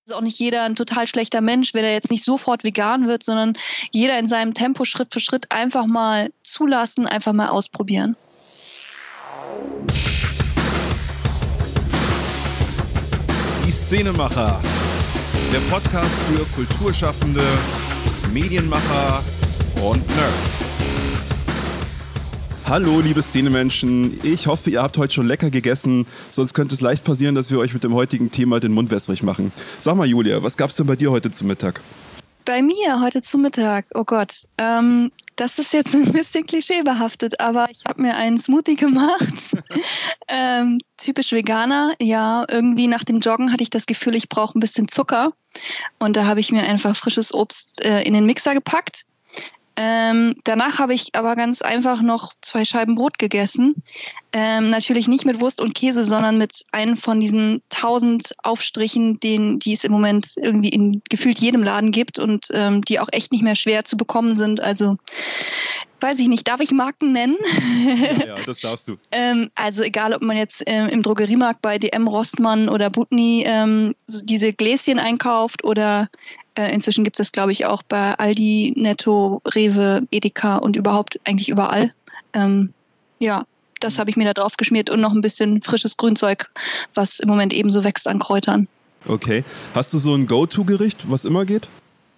ist auch nicht jeder ein total schlechter Mensch, wenn er jetzt nicht sofort vegan wird, sondern jeder in seinem Tempo Schritt für Schritt einfach mal zulassen, einfach mal ausprobieren. Die Szenemacher, der Podcast für Kulturschaffende, Medienmacher und Nerds. Hallo liebe Szenemenschen, ich hoffe, ihr habt heute schon lecker gegessen, sonst könnte es leicht passieren, dass wir euch mit dem heutigen Thema den Mund wässrig machen. Sag mal Julia, was gab's denn bei dir heute zum Mittag? Bei mir heute zum Mittag, oh Gott, das ist jetzt ein bisschen klischeebehaftet, aber ich habe mir einen Smoothie gemacht, typisch Veganer, ja, irgendwie nach dem Joggen hatte ich das Gefühl, ich brauche ein bisschen Zucker und da habe ich mir einfach frisches Obst in den Mixer gepackt. Danach habe ich aber ganz einfach noch 2 Scheiben Brot gegessen. Natürlich nicht mit Wurst und Käse, sondern mit einem von diesen 1000 Aufstrichen, die es im Moment irgendwie in gefühlt jedem Laden gibt und die auch echt nicht mehr schwer zu bekommen sind. Also weiß ich nicht, darf ich Marken nennen? Ja, das darfst du. Also egal, ob man jetzt im Drogeriemarkt bei DM, Rossmann oder Butni so diese Gläschen einkauft oder inzwischen gibt es das, glaube ich, auch bei Aldi, Netto, Rewe, Edeka und überhaupt eigentlich überall. Ja, das habe ich mir da drauf geschmiert und noch ein bisschen frisches Grünzeug, was im Moment eben so wächst an Kräutern. Okay. Hast du so ein Go-To-Gericht, was immer geht?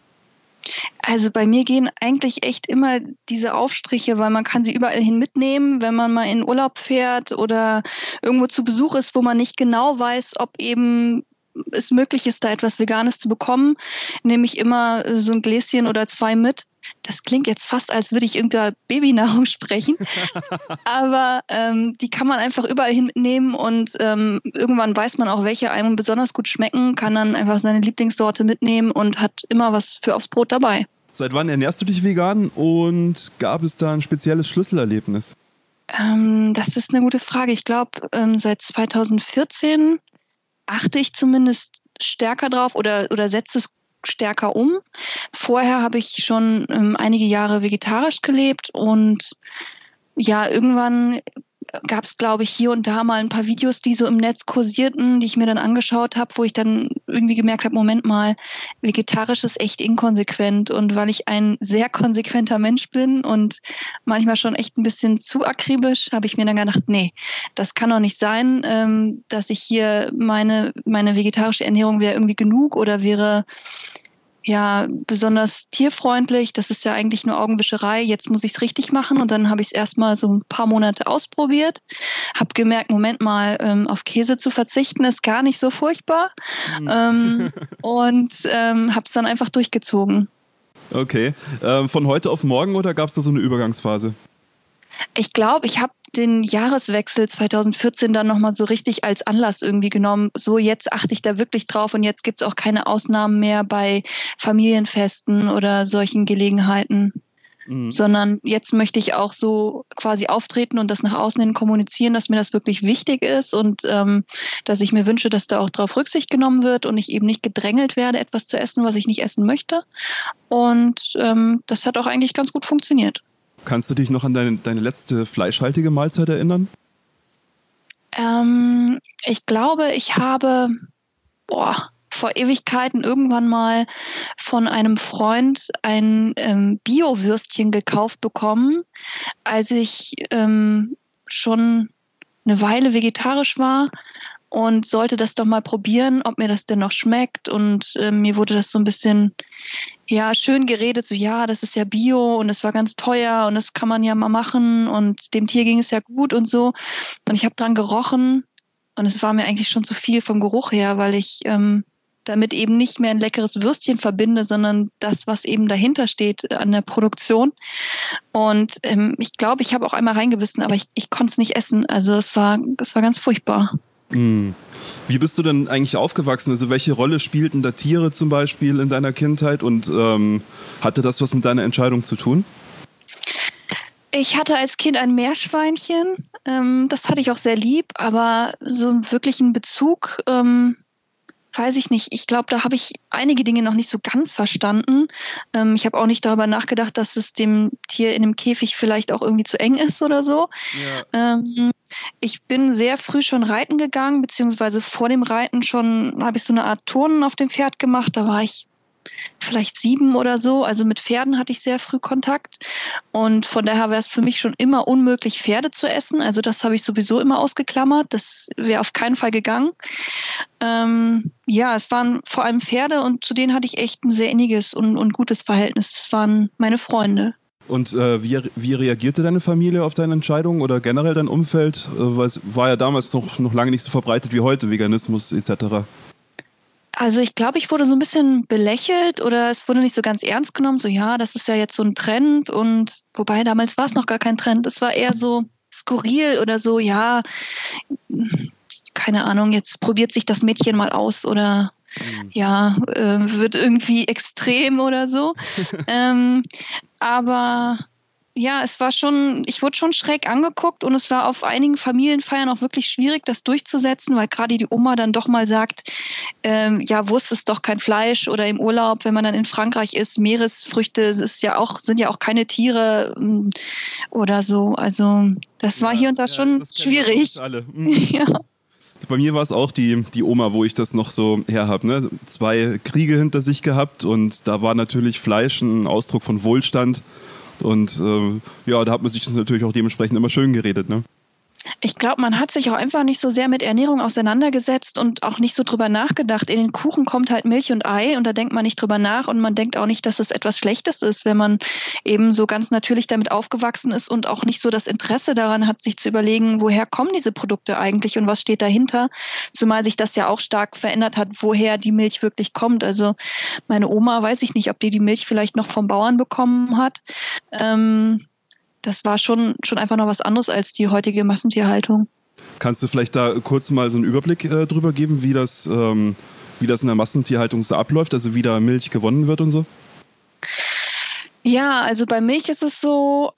Also bei mir gehen eigentlich echt immer diese Aufstriche, weil man kann sie überall hin mitnehmen, wenn man mal in Urlaub fährt oder irgendwo zu Besuch ist, wo man nicht genau weiß, ob eben es möglich ist, da etwas Veganes zu bekommen, nehme ich immer so ein Gläschen oder 2 mit. Das klingt jetzt fast, als würde ich irgendwie Babynahrung sprechen, aber die kann man einfach überall hin mitnehmen und irgendwann weiß man auch, welche einem besonders gut schmecken, kann dann einfach seine Lieblingssorte mitnehmen und hat immer was für aufs Brot dabei. Seit wann ernährst du dich vegan und gab es da ein spezielles Schlüsselerlebnis? Das ist eine gute Frage. Ich glaube, seit 2014 achte ich zumindest stärker drauf oder setze es stärker um. Vorher habe ich schon einige Jahre vegetarisch gelebt und ja, irgendwann gab es, glaube ich, hier und da mal ein paar Videos, die so im Netz kursierten, die ich mir dann angeschaut habe, wo ich dann irgendwie gemerkt habe, Moment mal, vegetarisch ist echt inkonsequent. Und weil ich ein sehr konsequenter Mensch bin und manchmal schon echt ein bisschen zu akribisch, habe ich mir dann gedacht, nee, das kann doch nicht sein, dass ich hier meine vegetarische Ernährung wäre irgendwie genug oder wäre ja besonders tierfreundlich. Das ist ja eigentlich nur Augenwischerei. Jetzt muss ich es richtig machen. Und dann habe ich es erstmal so ein paar Monate ausprobiert. Habe gemerkt, Moment mal, auf Käse zu verzichten ist gar nicht so furchtbar. Und habe es dann einfach durchgezogen. Okay. Von heute auf morgen oder gab es da so eine Übergangsphase? Ich glaube, ich habe den Jahreswechsel 2014 dann nochmal so richtig als Anlass irgendwie genommen. So, jetzt achte ich da wirklich drauf und jetzt gibt es auch keine Ausnahmen mehr bei Familienfesten oder solchen Gelegenheiten. Sondern jetzt möchte ich auch so quasi auftreten und das nach außen hin kommunizieren, dass mir das wirklich wichtig ist und dass ich mir wünsche, dass da auch drauf Rücksicht genommen wird und ich eben nicht gedrängelt werde, etwas zu essen, was ich nicht essen möchte. Und das hat auch eigentlich ganz gut funktioniert. Kannst du dich noch an deine letzte fleischhaltige Mahlzeit erinnern? Ich glaube, ich habe vor Ewigkeiten irgendwann mal von einem Freund ein Bio-Würstchen gekauft bekommen, als ich schon eine Weile vegetarisch war und sollte das doch mal probieren, ob mir das denn noch schmeckt. Und mir wurde das so ein bisschen schön geredet, so ja, das ist ja Bio und es war ganz teuer und das kann man ja mal machen und dem Tier ging es ja gut und so. Und ich habe dran gerochen und es war mir eigentlich schon zu viel vom Geruch her, weil ich damit eben nicht mehr ein leckeres Würstchen verbinde, sondern das, was eben dahinter steht an der Produktion. Und ich glaube, ich habe auch einmal reingebissen, aber ich konnte es nicht essen. Also es war ganz furchtbar. Wie bist du denn eigentlich aufgewachsen? Also welche Rolle spielten da Tiere zum Beispiel in deiner Kindheit und hatte das was mit deiner Entscheidung zu tun? Ich hatte als Kind ein Meerschweinchen, das hatte ich auch sehr lieb, aber so einen wirklichen Bezug weiß ich nicht. Ich glaube, da habe ich einige Dinge noch nicht so ganz verstanden. Ich habe auch nicht darüber nachgedacht, dass es dem Tier in dem Käfig vielleicht auch irgendwie zu eng ist oder so. Ja. Ich bin sehr früh schon reiten gegangen, beziehungsweise vor dem Reiten schon habe ich so eine Art Turnen auf dem Pferd gemacht. Da war ich vielleicht 7 oder so. Also mit Pferden hatte ich sehr früh Kontakt. Und von daher wäre es für mich schon immer unmöglich, Pferde zu essen. Also das habe ich sowieso immer ausgeklammert. Das wäre auf keinen Fall gegangen. Ja, es waren vor allem Pferde und zu denen hatte ich echt ein sehr inniges und gutes Verhältnis. Das waren meine Freunde. Und wie reagierte deine Familie auf deine Entscheidung oder generell dein Umfeld? Weil es war ja damals noch lange nicht so verbreitet wie heute, Veganismus etc. Also ich glaube, ich wurde so ein bisschen belächelt oder es wurde nicht so ganz ernst genommen. So, ja, das ist ja jetzt so ein Trend und wobei damals war es noch gar kein Trend. Es war eher so skurril oder so, ja, keine Ahnung, jetzt probiert sich das Mädchen mal aus oder ja, wird irgendwie extrem oder so. Aber ja, es war schon, ich wurde schon schräg angeguckt und es war auf einigen Familienfeiern auch wirklich schwierig, das durchzusetzen, weil gerade die Oma dann doch mal sagt, ja, Wurst ist doch kein Fleisch oder im Urlaub, wenn man dann in Frankreich ist, Meeresfrüchte sind ja auch keine Tiere oder so. Also das war hier und da schon schwierig. Alle. Ja. Bei mir war es auch die Oma, wo ich das noch so her habe. Ne? 2 Kriege hinter sich gehabt und da war natürlich Fleisch ein Ausdruck von Wohlstand. Und ja, da hat man sich das natürlich auch dementsprechend immer schön geredet, ne? Ich glaube, man hat sich auch einfach nicht so sehr mit Ernährung auseinandergesetzt und auch nicht so drüber nachgedacht. In den Kuchen kommt halt Milch und Ei und da denkt man nicht drüber nach und man denkt auch nicht, dass es etwas Schlechtes ist, wenn man eben so ganz natürlich damit aufgewachsen ist und auch nicht so das Interesse daran hat, sich zu überlegen, woher kommen diese Produkte eigentlich und was steht dahinter. Zumal sich das ja auch stark verändert hat, woher die Milch wirklich kommt. Also meine Oma, weiß ich nicht, ob die Milch vielleicht noch vom Bauern bekommen hat. Das war schon einfach noch was anderes als die heutige Massentierhaltung. Kannst du vielleicht da kurz mal so einen Überblick drüber geben, wie das in der Massentierhaltung so abläuft, also wie da Milch gewonnen wird und so? Ja, also bei Milch ist es so,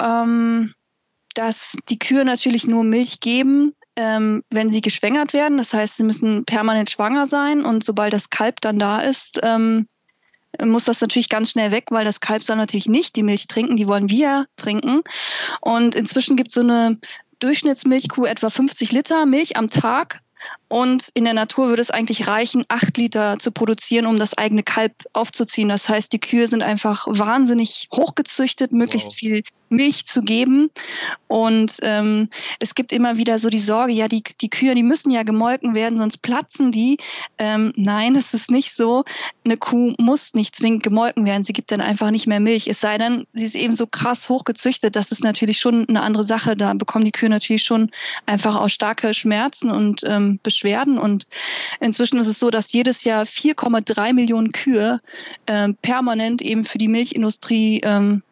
dass die Kühe natürlich nur Milch geben, wenn sie geschwängert werden. Das heißt, sie müssen permanent schwanger sein und sobald das Kalb dann da ist, muss das natürlich ganz schnell weg, weil das Kalb soll natürlich nicht die Milch trinken, die wollen wir trinken. Und inzwischen gibt es so eine Durchschnittsmilchkuh etwa 50 Liter Milch am Tag. Und in der Natur würde es eigentlich reichen, 8 Liter zu produzieren, um das eigene Kalb aufzuziehen. Das heißt, die Kühe sind einfach wahnsinnig hochgezüchtet, möglichst viel Milch zu geben. Und es gibt immer wieder so die Sorge, ja, die Kühe, die müssen ja gemolken werden, sonst platzen die. Nein, es ist nicht so. Eine Kuh muss nicht zwingend gemolken werden. Sie gibt dann einfach nicht mehr Milch. Es sei denn, sie ist eben so krass hochgezüchtet. Das ist natürlich schon eine andere Sache. Da bekommen die Kühe natürlich schon einfach auch starke Schmerzen und Beschwerden. Und inzwischen ist es so, dass jedes Jahr 4,3 Millionen Kühe permanent eben für die Milchindustrie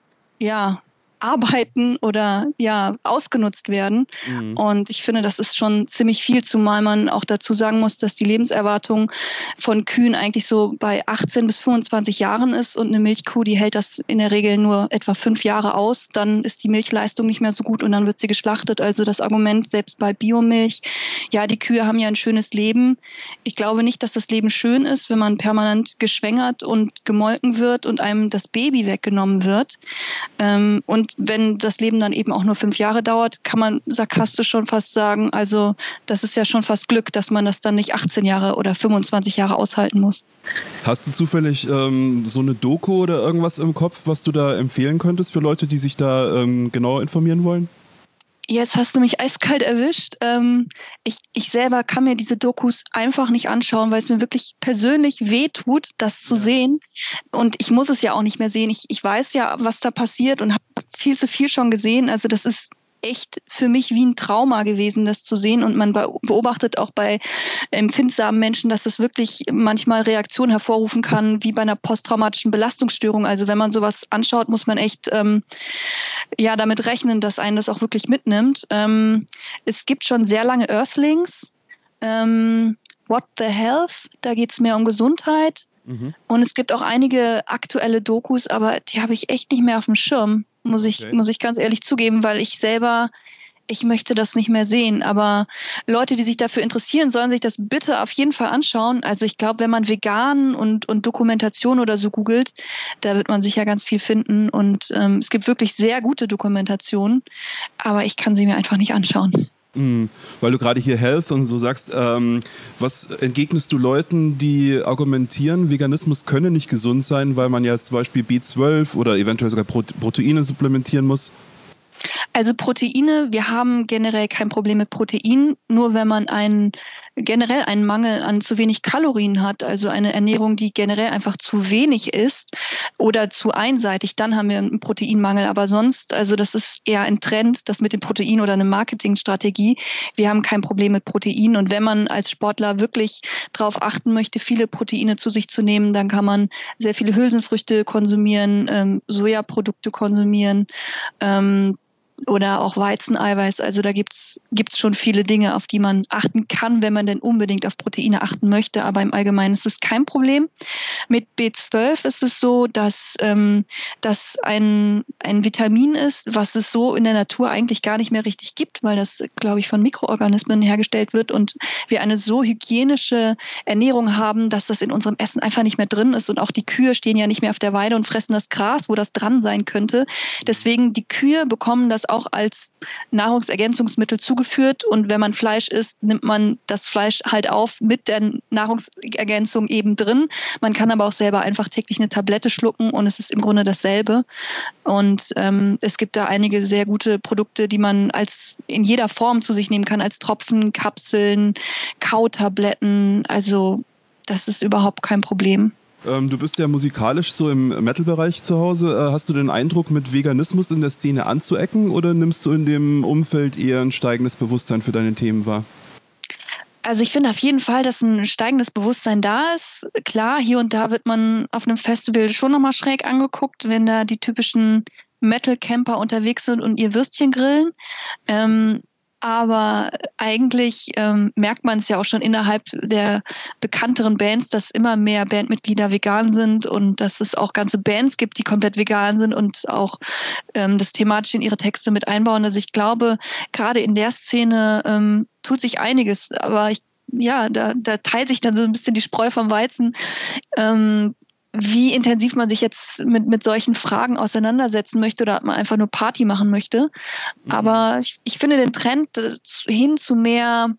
arbeiten oder ausgenutzt werden. Mhm. Und ich finde, das ist schon ziemlich viel, zumal man auch dazu sagen muss, dass die Lebenserwartung von Kühen eigentlich so bei 18 bis 25 Jahren ist und eine Milchkuh, die hält das in der Regel nur etwa 5 Jahre aus. Dann ist die Milchleistung nicht mehr so gut und dann wird sie geschlachtet. Also das Argument, selbst bei Biomilch, ja, die Kühe haben ja ein schönes Leben. Ich glaube nicht, dass das Leben schön ist, wenn man permanent geschwängert und gemolken wird und einem das Baby weggenommen wird. Und wenn das Leben dann eben auch nur 5 Jahre dauert, kann man sarkastisch schon fast sagen, also das ist ja schon fast Glück, dass man das dann nicht 18 Jahre oder 25 Jahre aushalten muss. Hast du zufällig so eine Doku oder irgendwas im Kopf, was du da empfehlen könntest für Leute, die sich da genauer informieren wollen? Jetzt hast du mich eiskalt erwischt. Ich selber kann mir diese Dokus einfach nicht anschauen, weil es mir wirklich persönlich wehtut, das zu sehen. Und ich muss es ja auch nicht mehr sehen. Ich weiß ja, was da passiert und habe viel zu viel schon gesehen. Also das ist echt für mich wie ein Trauma gewesen, das zu sehen. Und man beobachtet auch bei empfindsamen Menschen, dass es wirklich manchmal Reaktionen hervorrufen kann, wie bei einer posttraumatischen Belastungsstörung. Also wenn man sowas anschaut, muss man echt damit rechnen, dass einen das auch wirklich mitnimmt. Es gibt schon sehr lange Earthlings. What the Health, da geht es mehr um Gesundheit. Mhm. Und es gibt auch einige aktuelle Dokus, aber die habe ich echt nicht mehr auf dem Schirm, muss ich ganz ehrlich zugeben, weil ich möchte das nicht mehr sehen. Aber Leute, die sich dafür interessieren, sollen sich das bitte auf jeden Fall anschauen. Also ich glaube, wenn man vegan und Dokumentation oder so googelt, da wird man sicher ganz viel finden. Und es gibt wirklich sehr gute Dokumentationen, aber ich kann sie mir einfach nicht anschauen. Weil du gerade hier Health und so sagst, was entgegnest du Leuten, die argumentieren, Veganismus könne nicht gesund sein, weil man ja zum Beispiel B12 oder eventuell sogar Proteine supplementieren muss? Also Proteine, wir haben generell kein Problem mit Proteinen, nur wenn man generell einen Mangel an zu wenig Kalorien hat, also eine Ernährung, die generell einfach zu wenig ist oder zu einseitig, dann haben wir einen Proteinmangel. Aber sonst, also das ist eher ein Trend, das mit dem Protein oder eine Marketingstrategie. Wir haben kein Problem mit Proteinen. Und wenn man als Sportler wirklich darauf achten möchte, viele Proteine zu sich zu nehmen, dann kann man sehr viele Hülsenfrüchte konsumieren, Sojaprodukte konsumieren, oder auch Weizeneiweiß. Also da gibt's schon viele Dinge, auf die man achten kann, wenn man denn unbedingt auf Proteine achten möchte. Aber im Allgemeinen ist es kein Problem. Mit B12 ist es so, dass das ein Vitamin ist, was es so in der Natur eigentlich gar nicht mehr richtig gibt, weil das, glaube ich, von Mikroorganismen hergestellt wird und wir eine so hygienische Ernährung haben, dass das in unserem Essen einfach nicht mehr drin ist. Und auch die Kühe stehen ja nicht mehr auf der Weide und fressen das Gras, wo das dran sein könnte. Deswegen, die Kühe bekommen das auch als Nahrungsergänzungsmittel zugeführt. Und wenn man Fleisch isst, nimmt man das Fleisch halt auf mit der Nahrungsergänzung eben drin. Man kann aber auch selber einfach täglich eine Tablette schlucken und es ist im Grunde dasselbe. Und es gibt da einige sehr gute Produkte, die man in jeder Form zu sich nehmen kann, als Tropfen, Kapseln, Kautabletten. Also das ist überhaupt kein Problem. Du bist ja musikalisch so im Metal-Bereich zu Hause. Hast du den Eindruck, mit Veganismus in der Szene anzuecken oder nimmst du in dem Umfeld eher ein steigendes Bewusstsein für deine Themen wahr? Also ich finde auf jeden Fall, dass ein steigendes Bewusstsein da ist. Klar, hier und da wird man auf einem Festival schon nochmal schräg angeguckt, wenn da die typischen Metal-Camper unterwegs sind und ihr Würstchen grillen. Aber eigentlich merkt man es ja auch schon innerhalb der bekannteren Bands, dass immer mehr Bandmitglieder vegan sind und dass es auch ganze Bands gibt, die komplett vegan sind und auch das thematisch in ihre Texte mit einbauen. Also ich glaube, gerade in der Szene tut sich einiges, aber da teilt sich dann so ein bisschen die Spreu vom Weizen. Wie intensiv man sich jetzt mit solchen Fragen auseinandersetzen möchte oder ob man einfach nur Party machen möchte. Aber ich finde den Trend hin zu mehr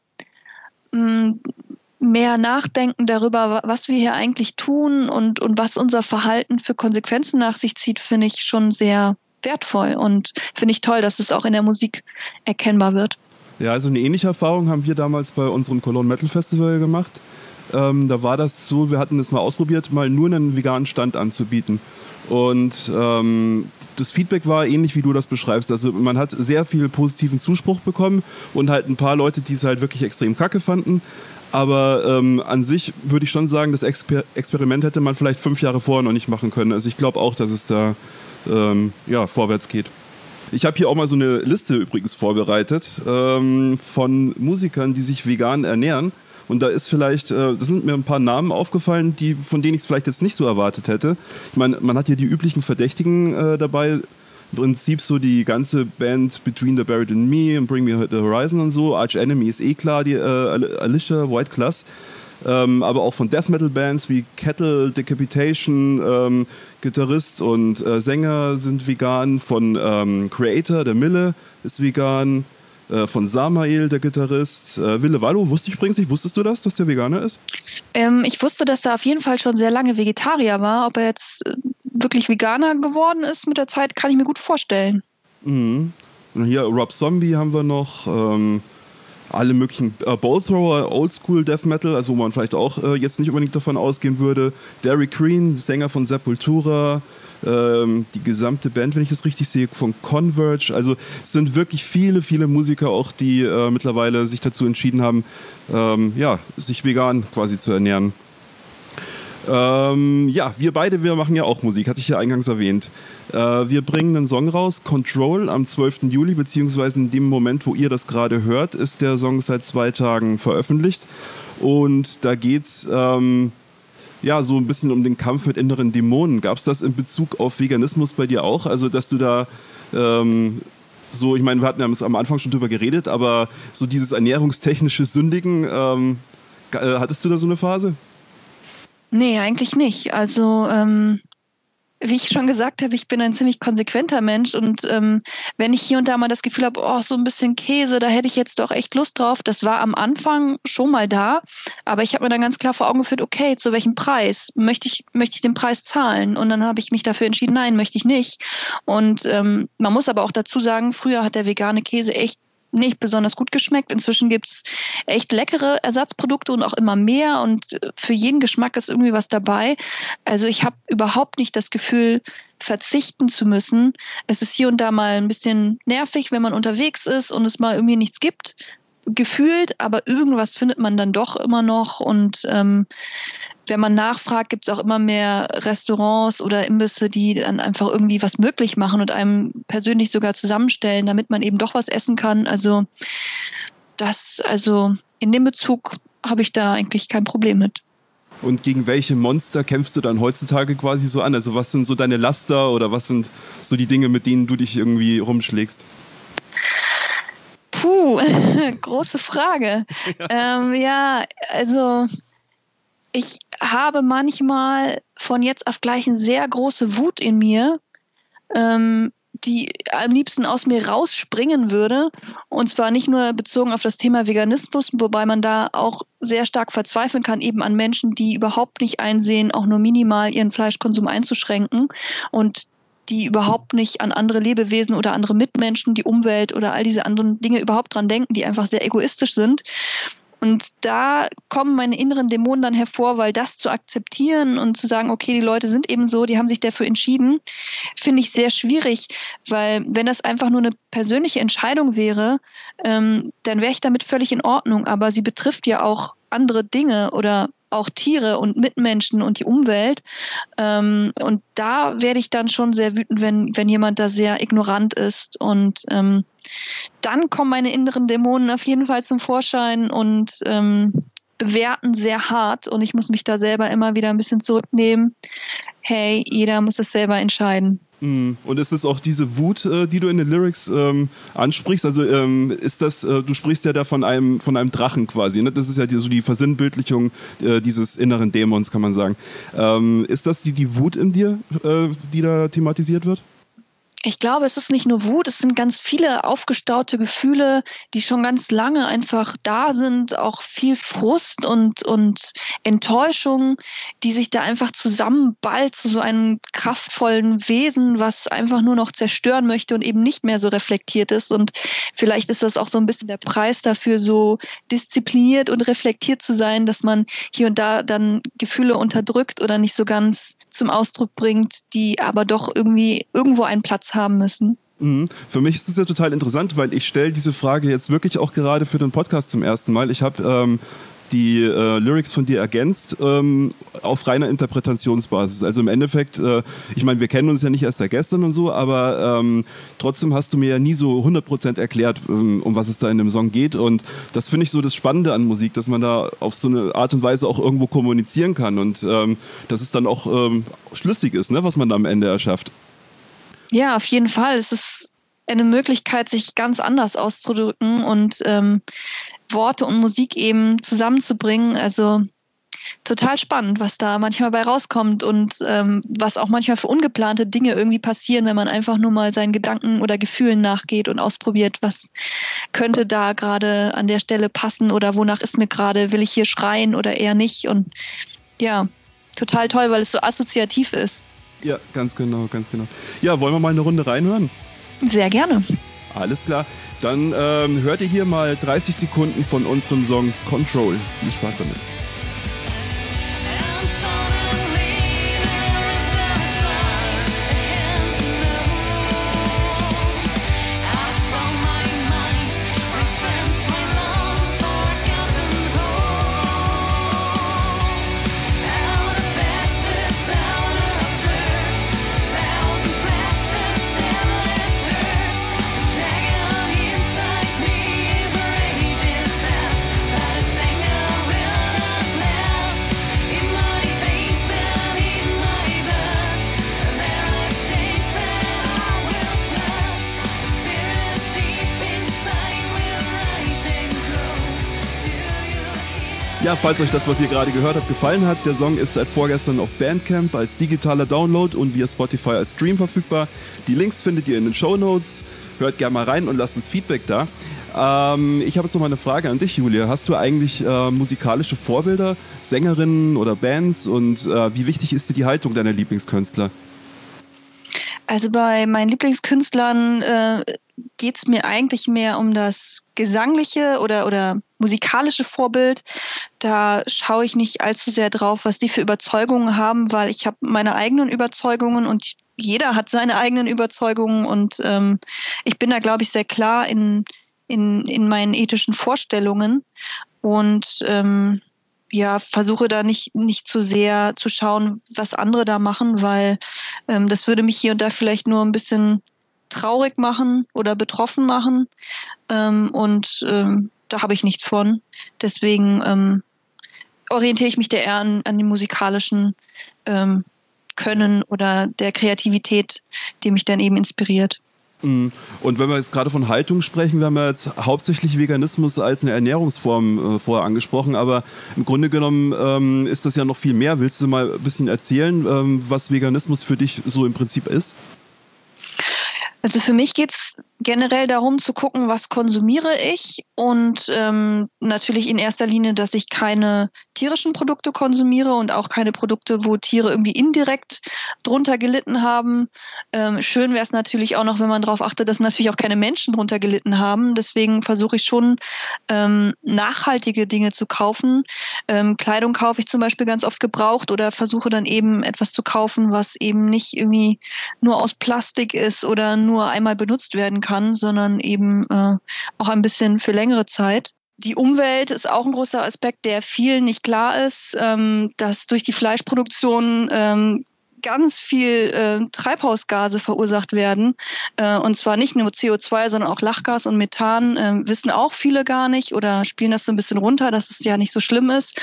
Nachdenken darüber, was wir hier eigentlich tun und was unser Verhalten für Konsequenzen nach sich zieht, finde ich schon sehr wertvoll und finde ich toll, dass es auch in der Musik erkennbar wird. Ja, also eine ähnliche Erfahrung haben wir damals bei unserem Cologne Metal Festival gemacht. Da war das so, wir hatten es mal ausprobiert, mal nur einen veganen Stand anzubieten. Und das Feedback war ähnlich, wie du das beschreibst. Also man hat sehr viel positiven Zuspruch bekommen und halt ein paar Leute, die es halt wirklich extrem kacke fanden. Aber an sich würde ich schon sagen, das Experiment hätte man vielleicht 5 Jahre vorher noch nicht machen können. Also ich glaube auch, dass es da vorwärts geht. Ich habe hier auch mal so eine Liste übrigens vorbereitet von Musikern, die sich vegan ernähren. Und da ist vielleicht, das sind mir ein paar Namen aufgefallen, von denen ich es vielleicht jetzt nicht so erwartet hätte. Ich meine, man hat hier die üblichen Verdächtigen dabei. Im Prinzip so die ganze Band Between the Buried and Me und Bring Me the Horizon und so. Arch Enemy ist eh klar, die Alicia White Class. Aber auch von Death Metal Bands wie Kettle, Decapitation, Gitarrist und Sänger sind vegan. Von Creator, der Mille, ist vegan. Von Samael, der Gitarrist. Ville Valo, wusste ich übrigens nicht. Wusstest du das, dass der Veganer ist? Ich wusste, dass er auf jeden Fall schon sehr lange Vegetarier war. Ob er jetzt wirklich Veganer geworden ist mit der Zeit, kann ich mir gut vorstellen. Mhm. Und hier Rob Zombie haben wir noch. Alle möglichen Bowl Thrower, Oldschool Death Metal, also wo man vielleicht auch jetzt nicht unbedingt davon ausgehen würde. Derek Green, Sänger von Sepultura. Die gesamte Band, wenn ich das richtig sehe, von Converge. Also es sind wirklich viele, viele Musiker auch, die mittlerweile sich dazu entschieden haben, sich vegan quasi zu ernähren. Wir machen ja auch Musik, hatte ich ja eingangs erwähnt. Wir bringen einen Song raus, Control, am 12. Juli, beziehungsweise in dem Moment, wo ihr das gerade hört, ist der Song seit 2 Tagen veröffentlicht. Und da geht's so ein bisschen um den Kampf mit inneren Dämonen. Gab es das in Bezug auf Veganismus bei dir auch? Also, dass du da ich meine, wir hatten ja am Anfang schon drüber geredet, aber so dieses ernährungstechnische Sündigen, hattest du da so eine Phase? Nee, eigentlich nicht. Also wie ich schon gesagt habe, ich bin ein ziemlich konsequenter Mensch und wenn ich hier und da mal das Gefühl habe, oh, so ein bisschen Käse, da hätte ich jetzt doch echt Lust drauf. Das war am Anfang schon mal da, aber ich habe mir dann ganz klar vor Augen geführt, okay, zu welchem Preis? Möchte ich den Preis zahlen? Und dann habe ich mich dafür entschieden, nein, möchte ich nicht. Und man muss aber auch dazu sagen, früher hat der vegane Käse echt nicht besonders gut geschmeckt. Inzwischen gibt's echt leckere Ersatzprodukte und auch immer mehr und für jeden Geschmack ist irgendwie was dabei. Also ich habe überhaupt nicht das Gefühl, verzichten zu müssen. Es ist hier und da mal ein bisschen nervig, wenn man unterwegs ist und es mal irgendwie nichts gibt, gefühlt, aber irgendwas findet man dann doch immer noch und wenn man nachfragt, gibt es auch immer mehr Restaurants oder Imbisse, die dann einfach irgendwie was möglich machen und einem persönlich sogar zusammenstellen, damit man eben doch was essen kann. Also in dem Bezug habe ich da eigentlich kein Problem mit. Und gegen welche Monster kämpfst du dann heutzutage quasi so an? Also was sind so deine Laster oder was sind so die Dinge, mit denen du dich irgendwie rumschlägst? Puh, große Frage. Also ich habe manchmal von jetzt auf gleich eine sehr große Wut in mir, die am liebsten aus mir rausspringen würde. Und zwar nicht nur bezogen auf das Thema Veganismus, wobei man da auch sehr stark verzweifeln kann, eben an Menschen, die überhaupt nicht einsehen, auch nur minimal ihren Fleischkonsum einzuschränken und die überhaupt nicht an andere Lebewesen oder andere Mitmenschen, die Umwelt oder all diese anderen Dinge überhaupt dran denken, die einfach sehr egoistisch sind. Und da kommen meine inneren Dämonen dann hervor, weil das zu akzeptieren und zu sagen, okay, die Leute sind eben so, die haben sich dafür entschieden, finde ich sehr schwierig, weil wenn das einfach nur eine persönliche Entscheidung wäre, dann wäre ich damit völlig in Ordnung. Aber sie betrifft ja auch andere Dinge oder auch Tiere und Mitmenschen und die Umwelt. Und da werde ich dann schon sehr wütend, wenn jemand da sehr ignorant ist. Und dann kommen meine inneren Dämonen auf jeden Fall zum Vorschein und bewerten sehr hart. Und ich muss mich da selber immer wieder ein bisschen zurücknehmen. Hey, jeder muss es selber entscheiden. Und ist es auch diese Wut, die du in den Lyrics ansprichst? Also ist das, du sprichst ja da von einem Drachen quasi, ne? Das ist ja so die Versinnbildlichung dieses inneren Dämons, kann man sagen. Ist das die Wut in dir, die da thematisiert wird? Ich glaube, es ist nicht nur Wut, es sind ganz viele aufgestaute Gefühle, die schon ganz lange einfach da sind, auch viel Frust und Enttäuschung, die sich da einfach zusammenballt zu so einem kraftvollen Wesen, was einfach nur noch zerstören möchte und eben nicht mehr so reflektiert ist. Und vielleicht ist das auch so ein bisschen der Preis dafür, so diszipliniert und reflektiert zu sein, dass man hier und da dann Gefühle unterdrückt oder nicht so ganz zum Ausdruck bringt, die aber doch irgendwie irgendwo einen Platz haben müssen. Für mich ist es ja total interessant, weil ich stelle diese Frage jetzt wirklich auch gerade für den Podcast zum ersten Mal. Ich habe die Lyrics von dir ergänzt auf reiner Interpretationsbasis. Also im Endeffekt, ich meine, wir kennen uns ja nicht erst seit gestern und so, aber trotzdem hast du mir ja nie so 100% erklärt, um was es da in dem Song geht. Und das finde ich so das Spannende an Musik, dass man da auf so eine Art und Weise auch irgendwo kommunizieren kann und dass es dann auch schlüssig ist, ne, was man da am Ende erschafft. Ja, auf jeden Fall. Es ist eine Möglichkeit, sich ganz anders auszudrücken und Worte und Musik eben zusammenzubringen. Also total spannend, was da manchmal bei rauskommt und was auch manchmal für ungeplante Dinge irgendwie passieren, wenn man einfach nur mal seinen Gedanken oder Gefühlen nachgeht und ausprobiert, was könnte da gerade an der Stelle passen oder wonach ist mir gerade, will ich hier schreien oder eher nicht. Und ja, total toll, weil es so assoziativ ist. Ja, ganz genau, ganz genau. Ja, wollen wir mal eine Runde reinhören? Sehr gerne. Alles klar. Dann hört ihr hier mal 30 Sekunden von unserem Song Control. Viel Spaß damit. Ja, falls euch das, was ihr gerade gehört habt, gefallen hat, der Song ist seit vorgestern auf Bandcamp als digitaler Download und via Spotify als Stream verfügbar. Die Links findet ihr in den Shownotes. Hört gerne mal rein und lasst uns Feedback da. Ich habe jetzt noch mal eine Frage an dich, Julia. Hast du eigentlich musikalische Vorbilder, Sängerinnen oder Bands und wie wichtig ist dir die Haltung deiner Lieblingskünstler? Also bei meinen Lieblingskünstlern geht es mir eigentlich mehr um das gesangliche oder musikalische Vorbild. Da schaue ich nicht allzu sehr drauf, was die für Überzeugungen haben, weil ich habe meine eigenen Überzeugungen und jeder hat seine eigenen Überzeugungen und ich bin da, glaube ich, sehr klar in meinen ethischen Vorstellungen und versuche da nicht zu sehr zu schauen, was andere da machen, weil das würde mich hier und da vielleicht nur ein bisschen traurig machen oder betroffen machen da habe ich nichts von. Deswegen orientiere ich mich da eher an dem musikalischen Können oder der Kreativität, die mich dann eben inspiriert. Und wenn wir jetzt gerade von Haltung sprechen, wir haben ja jetzt hauptsächlich Veganismus als eine Ernährungsform vorher angesprochen, aber im Grunde genommen ist das ja noch viel mehr. Willst du mal ein bisschen erzählen, was Veganismus für dich so im Prinzip ist? Also für mich geht es generell darum zu gucken, was konsumiere ich und natürlich in erster Linie, dass ich keine tierischen Produkte konsumiere und auch keine Produkte, wo Tiere irgendwie indirekt drunter gelitten haben. Schön wäre es natürlich auch noch, wenn man darauf achtet, dass natürlich auch keine Menschen drunter gelitten haben. Deswegen versuche ich schon nachhaltige Dinge zu kaufen. Kleidung kaufe ich zum Beispiel ganz oft gebraucht oder versuche dann eben etwas zu kaufen, was eben nicht irgendwie nur aus Plastik ist oder nur einmal benutzt werden kann, sondern eben auch ein bisschen für längere Zeit. Die Umwelt ist auch ein großer Aspekt, der vielen nicht klar ist, dass durch die Fleischproduktion ganz viel Treibhausgase verursacht werden. Und zwar nicht nur CO2, sondern auch Lachgas und Methan wissen auch viele gar nicht oder spielen das so ein bisschen runter, dass es ja nicht so schlimm ist.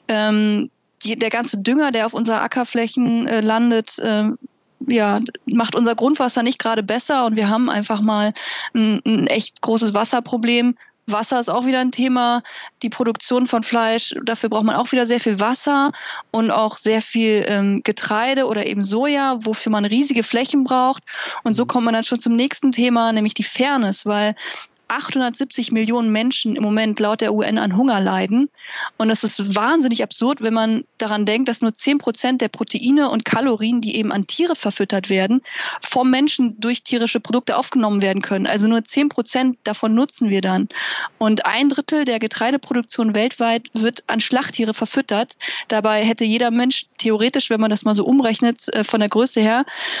Der ganze Dünger, der auf unseren Ackerflächen landet, macht unser Grundwasser nicht gerade besser und wir haben einfach mal ein echt großes Wasserproblem. Wasser ist auch wieder ein Thema. Die Produktion von Fleisch, dafür braucht man auch wieder sehr viel Wasser und auch sehr viel Getreide oder eben Soja, wofür man riesige Flächen braucht. Und so kommt man dann schon zum nächsten Thema, nämlich die Fairness, weil 870 Millionen Menschen im Moment laut der UN an Hunger leiden. Und das ist wahnsinnig absurd, wenn man daran denkt, dass nur 10% der Proteine und Kalorien, die eben an Tiere verfüttert werden, vom Menschen durch tierische Produkte aufgenommen werden können. Also nur 10% davon nutzen wir dann. Und 1/3 der Getreideproduktion weltweit wird an Schlachttiere verfüttert. Dabei hätte jeder Mensch theoretisch, wenn man das mal so umrechnet, von der Größe her,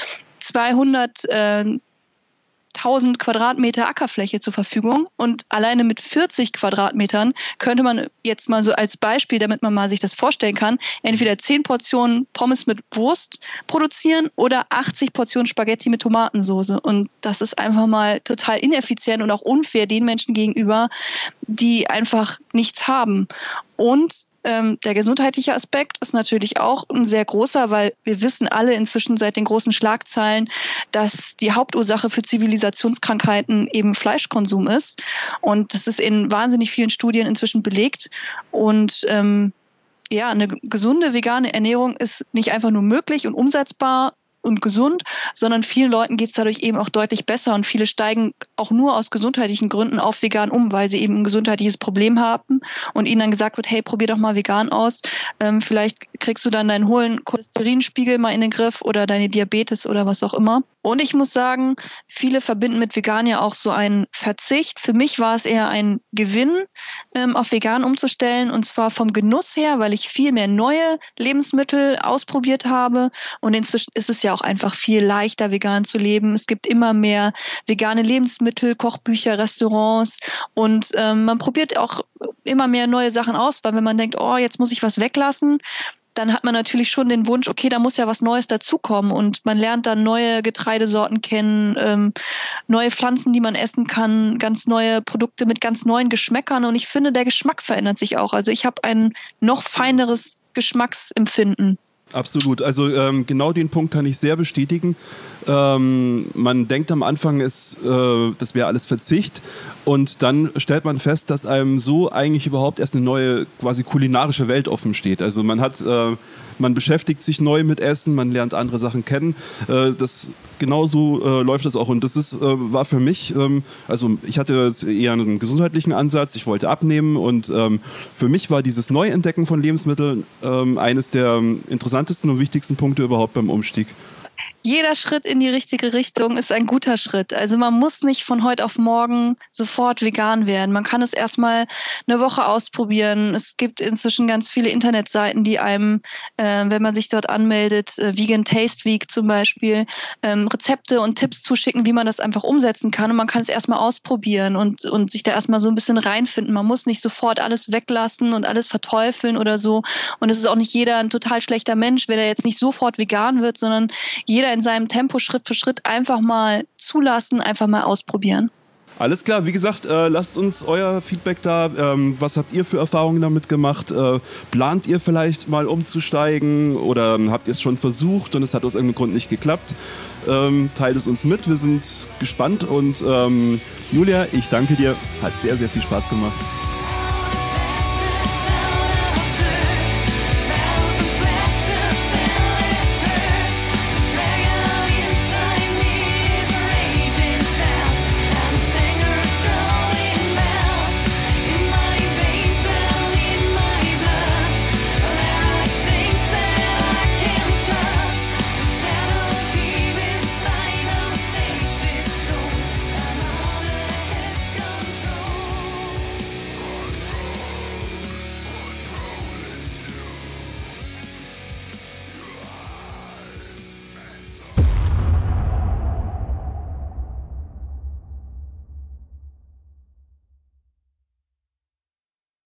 200.000 Quadratmeter Ackerfläche zur Verfügung und alleine mit 40 Quadratmetern könnte man jetzt mal so als Beispiel, damit man mal sich das vorstellen kann, entweder 10 Portionen Pommes mit Wurst produzieren oder 80 Portionen Spaghetti mit Tomatensauce. Und das ist einfach mal total ineffizient und auch unfair den Menschen gegenüber, die einfach nichts haben. Und der gesundheitliche Aspekt ist natürlich auch ein sehr großer, weil wir wissen alle inzwischen seit den großen Schlagzeilen, dass die Hauptursache für Zivilisationskrankheiten eben Fleischkonsum ist. Und das ist in wahnsinnig vielen Studien inzwischen belegt. Und eine gesunde vegane Ernährung ist nicht einfach nur möglich und umsetzbar und gesund, sondern vielen Leuten geht es dadurch eben auch deutlich besser und viele steigen auch nur aus gesundheitlichen Gründen auf vegan um, weil sie eben ein gesundheitliches Problem haben und ihnen dann gesagt wird, hey, probier doch mal vegan aus, vielleicht kriegst du dann deinen hohen Cholesterinspiegel mal in den Griff oder deine Diabetes oder was auch immer. Und ich muss sagen, viele verbinden mit vegan ja auch so einen Verzicht. Für mich war es eher ein Gewinn, auf vegan umzustellen und zwar vom Genuss her, weil ich viel mehr neue Lebensmittel ausprobiert habe und inzwischen ist es ja auch einfach viel leichter, vegan zu leben. Es gibt immer mehr vegane Lebensmittel, Kochbücher, Restaurants und man probiert auch immer mehr neue Sachen aus, weil wenn man denkt, oh, jetzt muss ich was weglassen, dann hat man natürlich schon den Wunsch, okay, da muss ja was Neues dazukommen und man lernt dann neue Getreidesorten kennen, neue Pflanzen, die man essen kann, ganz neue Produkte mit ganz neuen Geschmäckern und ich finde, der Geschmack verändert sich auch. Also ich habe ein noch feineres Geschmacksempfinden. Absolut. Also genau den Punkt kann ich sehr bestätigen. Man denkt am Anfang, das wäre alles Verzicht, und dann stellt man fest, dass einem so eigentlich überhaupt erst eine neue quasi kulinarische Welt offen steht. Also man beschäftigt sich neu mit Essen, man lernt andere Sachen kennen. Genauso läuft das auch. Und das war für mich, also ich hatte jetzt eher einen gesundheitlichen Ansatz, ich wollte abnehmen, und für mich war dieses Neuentdecken von Lebensmitteln eines der interessantesten und wichtigsten Punkte überhaupt beim Umstieg. Jeder Schritt in die richtige Richtung ist ein guter Schritt. Also man muss nicht von heute auf morgen sofort vegan werden. Man kann es erstmal eine Woche ausprobieren. Es gibt inzwischen ganz viele Internetseiten, die einem, wenn man sich dort anmeldet, Vegan Taste Week zum Beispiel, Rezepte und Tipps zuschicken, wie man das einfach umsetzen kann. Und man kann es erstmal ausprobieren und sich da erstmal so ein bisschen reinfinden. Man muss nicht sofort alles weglassen und alles verteufeln oder so. Und es ist auch nicht jeder ein total schlechter Mensch, wenn er jetzt nicht sofort vegan wird, sondern jeder in seinem Tempo Schritt für Schritt einfach mal zulassen, einfach mal ausprobieren. Alles klar, wie gesagt, lasst uns euer Feedback da. Was habt ihr für Erfahrungen damit gemacht? Plant ihr vielleicht mal umzusteigen oder habt ihr es schon versucht und es hat aus irgendeinem Grund nicht geklappt? Teilt es uns mit, wir sind gespannt, und Julia, ich danke dir, hat sehr, sehr viel Spaß gemacht.